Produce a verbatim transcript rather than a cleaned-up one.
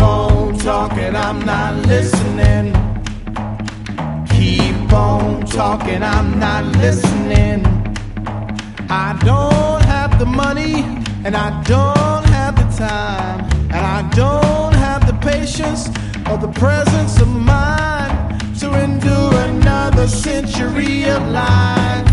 on talking, I'm not listening. Keep on talking, I'm not listening. I don't have the money, and I don't have the time, and I don't have the patience or the presence of mind to endure another century of life.